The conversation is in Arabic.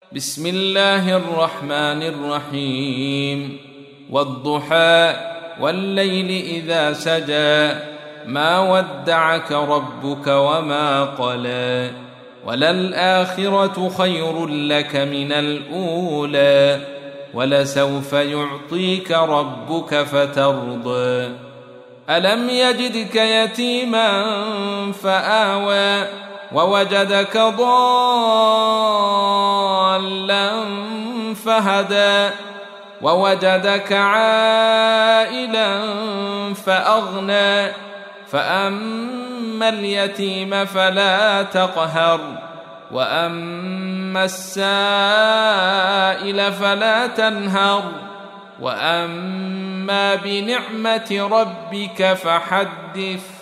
بسم الله الرحمن الرحيم والضحى والليل إذا سجى ما ودعك ربك وما قلى وللآخرة خير لك من الأولى ولسوف يعطيك ربك فترضى ألم يجدك يتيما فآوى ووجدك ضالا فهدى ووجدك عائلا فأغنى فأما اليتيم فلا تقهر وأما السائل فلا تنهر وأما بنعمة ربك فحدث